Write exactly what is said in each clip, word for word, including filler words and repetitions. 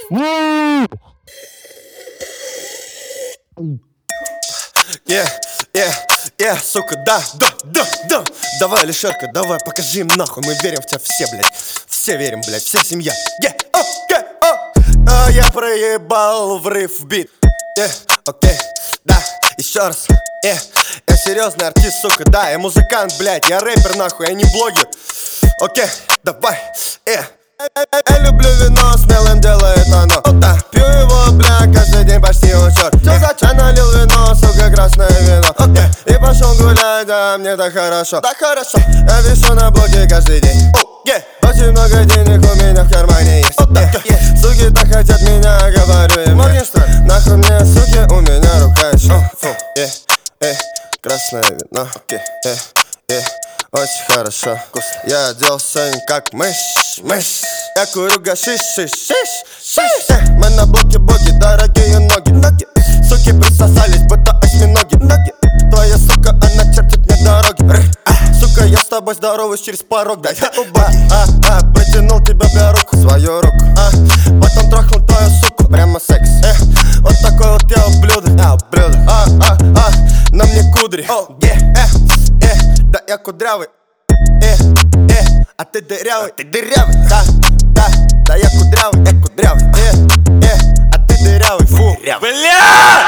Yeah, yeah, yeah, сука, да, да, да, да. Давай, Лишерка, давай, покажи им нахуй. Мы верим в тебя все, блядь. Все верим, блядь, вся семья. Yeah, окей, okay, oh. А я проебал врыв в бит. Yeah, окей, okay, да, еще раз. Yeah. Я серьезный артист, сука, да. Я музыкант, блядь, я рэпер, нахуй, я не блогер. Окей, okay, давай, yeah. Я люблю вино, смелым делает оно. Да. Пью его, бля, каждый день почти он черт. Все за чай налил вино, сука, красное вино. Okay. И пошел гулять, да, мне так хорошо. Так хорошо. Я вешу на блоке каждый день. Oh, yeah. Очень много денег у меня в кармане есть. Oh, yeah. Yeah. Суки так хотят меня, говорю им. Yeah. Нахуй мне, суки, у меня рука еще. Oh, oh. Yeah. Yeah. Красное вино. Okay. Yeah. Yeah. Очень хорошо. Вкусно. Я оделся как мышь, мышь. Я курю гашиш, шиш, шиш, шиш. э, Мы на блоке боги, дорогие ноги, ноги. Суки присосались, будто осьминоги, ноги. Твоя сука, она чертит мне дороги. а, Сука, я с тобой здороваюсь через порог. Да я убаги, а, а, притянул тебя бля руку, свою руку, а, потом трахнул твою суку, прямо секс. э, Вот такой вот я ублюдок, я ублюдок. А, а, а, на мне кудри. oh, yeah, э, э, Да я кудрявый, э, э, а ты дырявый, ты дырявый, да, да, да я кудрявый, я кудрявый, э, э, а ты дырявый, фу, бля!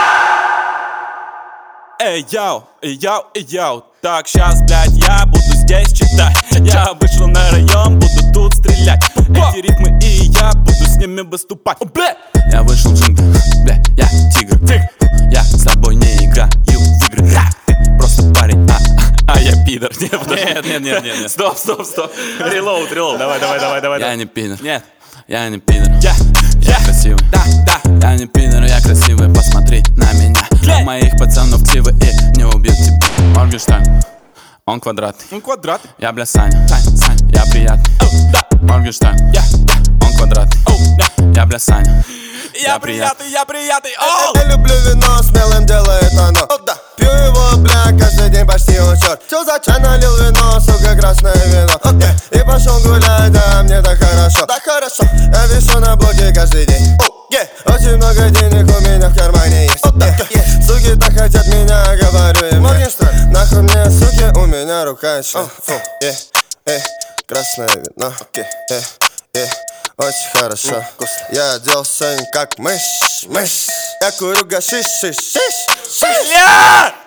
Эй, яу, эй, яу, эй, яу. Так, щас, блядь, я буду здесь читать. Я вышел на район, буду тут стрелять. Эти ритмы и я буду с ними выступать. Я вышел в джунгли, бля, я тигр. Я с тобой не играю в игры. Ты просто парень, а, а я пидор. Нет, нет, нет, нет, нет. Стоп, стоп, стоп. Релоуд, релоуд. Давай, давай, давай, давай. Я не пидор. Нет. Я не пидор. Я, я красивый. Да, да. Я не пидор, я красивый. Посмотри на меня. На моих пацанов ксивы и не убьют тебя. Моргенштерн, он квадратный. Он квадратный. Я, бля, Саня. Саня, Саня. Я приятный. Oh, да. Моргенштерн, я, я. Он квадратный. Oh, да. Я, бля, Саня. Я, я приятный, я приятный. Oh. Я, я люблю вино, смелым делает оно. Oh, да. Пью его, бля, каждый день почти он черт. Все за чай налил вино, сука, красное вино. Okay. И пошел гулять, да, мне так хорошо. Так хорошо. Я вешу на блоке каждый день. Oh, yeah. Очень много денег у меня в кармане есть. Oh, yeah. Yeah. Суки так хотят меня, говорю им. Yeah. Нахуй мне, суки, у меня рука еще. Oh, oh. Yeah. Yeah. Красное вино. Okay. Yeah. Yeah. Очень хорошо. Mm, я оделся как мышь, мышь. Я курю гашиш, шиш, шиш, шиш.